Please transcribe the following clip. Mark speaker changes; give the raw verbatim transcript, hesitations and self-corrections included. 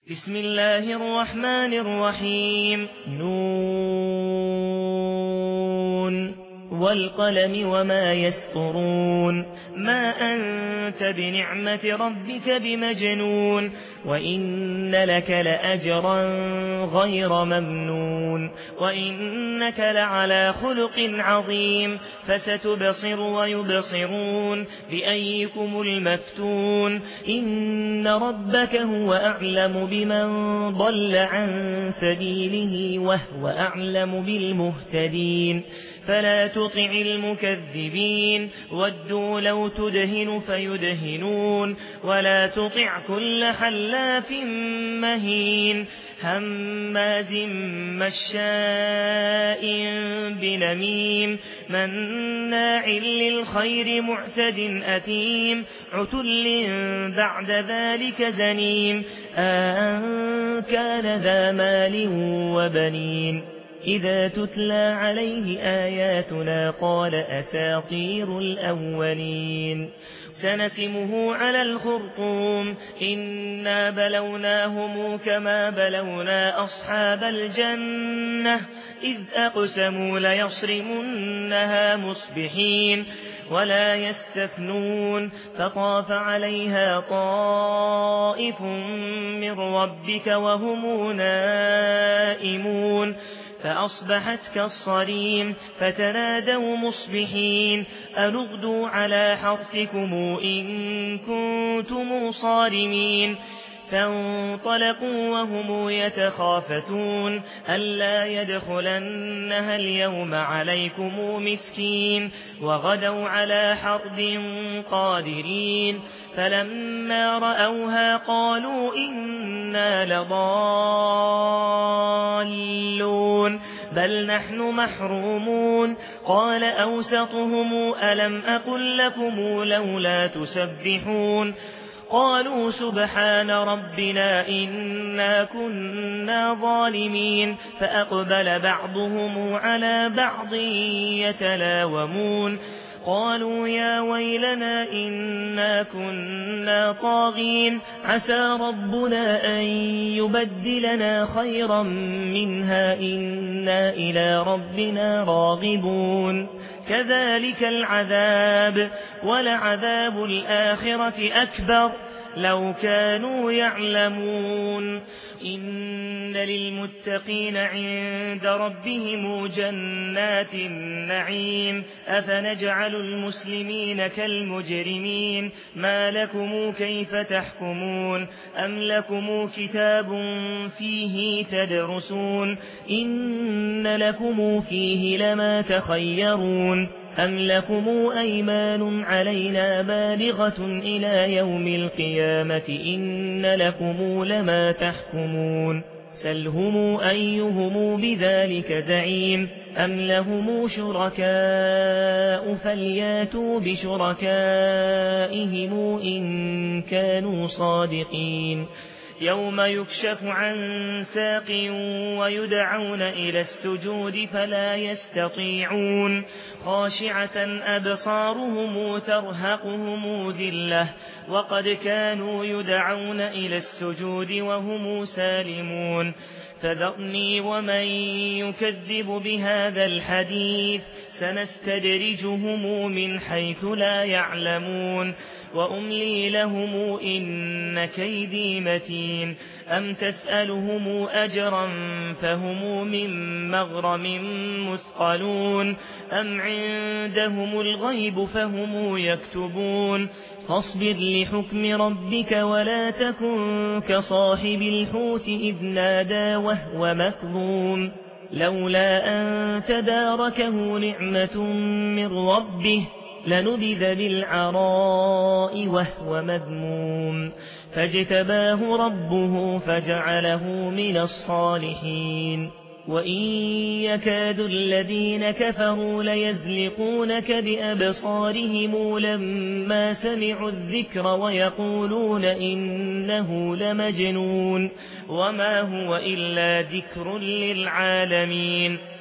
Speaker 1: بسم الله الرحمن الرحيم. نون والقلم وما يسطرون. ما أنت بنعمة ربك بمجنون. وإن لك لأجرا غير ممنون. وإنك لعلى خلق عظيم. فستبصر ويبصرون بأيكم المفتون. إن ربك هو أعلم بمن ضل عن سبيله وهو أعلم بالمهتدين. فلا تطع المكذبين. ودوا لو تدهن فيدهنون. ولا تطع كل حلاف مهين. هماز مشاء بنميم. مناع للخير معتد أثيم. عتل بعد ذلك زنيم. أن كان ذا مال وبنين. إذا تتلى عليه آياتنا قال أساطير الأولين. سنسمه على الخرطوم. إنا بلوناهم كما بلونا أصحاب الجنة إذ أقسموا ليصرمنها مصبحين ولا يستثنون. فطاف عليها طائف من ربك وهم نائمون فأصبحت كالصريم. فتنادوا مصبحين أن اغدوا على حرثكم إن كنتم صارمين. فانطلقوا وهم يتخافتون ألا يدخلنها اليوم عليكم مسكين. وغدوا على حرد قادرين. فلما رأوها قالوا إنا لضالون بل نحن محرومون. قال أوسطهم ألم أقل لكم لولا تسبحون. قالوا سبحان ربنا إنا كنا ظالمين. فأقبل بعضهم على بعض يتلاومون. قالوا يا ويلنا إنا كنا طاغين. عسى ربنا أن يبدلنا خيرا منها إنا إلى ربنا راغبون. كذلك العذاب ولعذاب الآخرة أكبر لو كانوا يعلمون. إن للمتقين عند ربهم جنات النعيم. أفنجعل المسلمين كالمجرمين. ما لكم كيف تحكمون. أم لكم كتاب فيه تدرسون. إن لكم فيه لما تخيرون. أم لكم أيمان علينا بالغة إلى يوم القيامة إن لكم لما تحكمون. سلهم أيهم بذلك زعيم. أم لهم شركاء فلياتوا بشركائهم إن كانوا صادقين. يوم يكشف عن ساق ويدعون إلى السجود فلا يستطيعون. خاشعة أبصارهم ترهقهم ذلة وقد كانوا يدعون إلى السجود وهم سالمون. فذرني ومن يكذب بهذا الحديث سنستدرجهم من حيث لا يعلمون. وأملي لهم إن كيدي متين. أم تسألهم أجرا فهم من مغرم مثقلون. أم عندهم الغيب فهم يكتبون. فاصبر لحكم ربك ولا تكن كصاحب الحوت إذ نادى وهو مكظوم. لولا أن تداركه نعمة من ربه لنبذ بالعراء وهو مذموم. فاجتباه ربه فجعله من الصالحين. وإن يكاد الذين كفروا ليزلقونك بأبصارهم لما سمعوا الذكر ويقولون إنه لمجنون وما هو إلا ذكر للعالمين.